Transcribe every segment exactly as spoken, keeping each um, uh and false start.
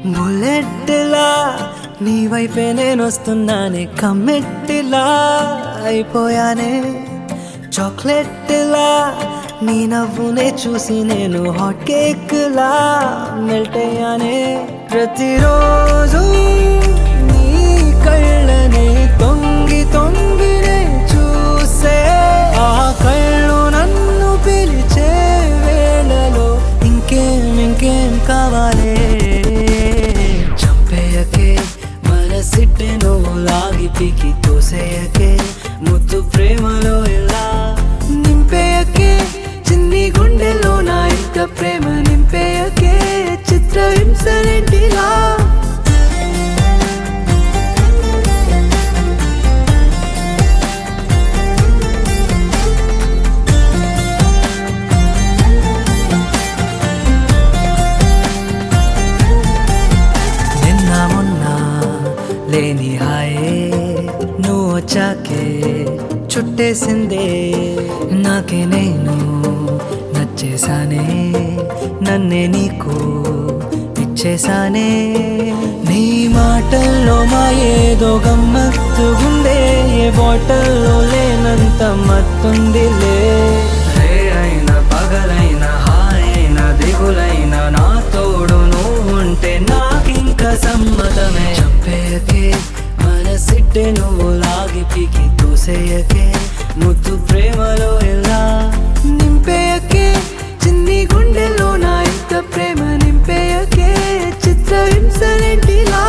బుల్లెట్లా నీ వైపే నేను వస్తున్నానే కమ్మెట్టిలా అయిపోయానే చాక్లెట్లా నీ నవ్వునే చూసి నేను హాట్ కేక్ లా మెల్ట్ అయ్యానే ప్రతిరోజు నీ కళ్ళనే తొంగి తొంగినే చూసే ఆ కళ్ళు నన్ను పిలిచే వేళలో ఇంకేం ఇంకేం కావాలే చంపేయకే మనసిట్టే నువ్వు లాగి పీకి తోసేయకే ముద్దు ప్రేమలో ఇలా నింపేయకే చిన్ని గుండెలో నా ఇంత ప్రేమ నింపేయకే చిత్రహింసలేంటిలా నిన్న మొన్న లేని హాయే నువ్వు వచ్చాకే చుట్టేసిందే నాకే నేను నచ్చేసానే నన్నే నీకు ఇచ్చేసానే నీ మాటల్లో మా ఏదో గమ్మత్తుగుందే ఏ బాటల్లో లేనంత మత్తుందిలే రే అయినా పగలైనా హాయ్ అయినా దిగులైనా నా తోడు నువ్వు ఉంటే నాకింక సమ్మతమే చంపేయకే మనసిట్టే నువ్వు లాగి పీకి తోసేయకే ముద్దు ప్రేమలో ఎలా నింపేయకే చిన్ని గుండెలో నా ఇంత ప్రేమ నింపేయకే చిత్రహింసలేంటిలా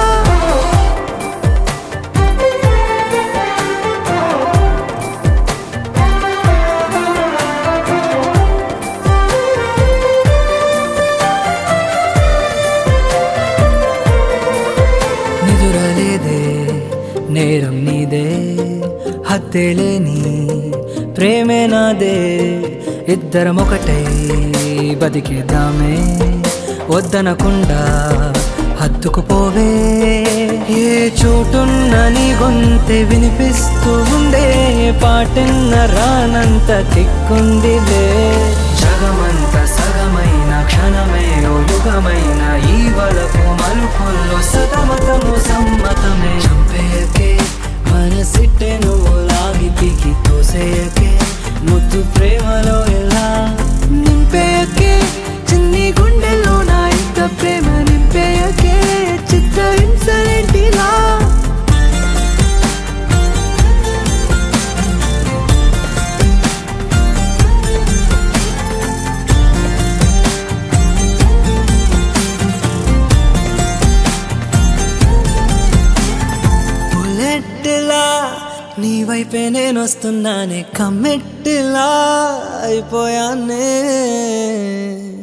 నిదురలేదే నేరం నీదే హత్తేలేని ప్రేమే నాదే ఇద్దరం ఒకటై బతికేద్దామే వద్దనకుండా హత్తుకుపోవే ఏ చోటున్న నీ గొంతె వినిపిస్తూ ఉందే పాటన్న రానంత తిక్కుందిలే జగమంత సగమైన క్షణమే ఓ యుగమైన ఈ వలకు మలుపుల్లో సతమతము సమ్మతమే చంపేయకే మనసిట్టే నువ్వు లాగి పీకి తోసేయకే ముద్దు ప్రేమలో ఎలా నింపేయకే చిన్ని గుండెలో నా ఇంత ప్రేమ నింపేయకే చిత్రహింసలేంటిలా బుల్లెట్లా నీ వైపే నేను వస్తున్నానే కమ్మెట్టిలా అయిపోయానే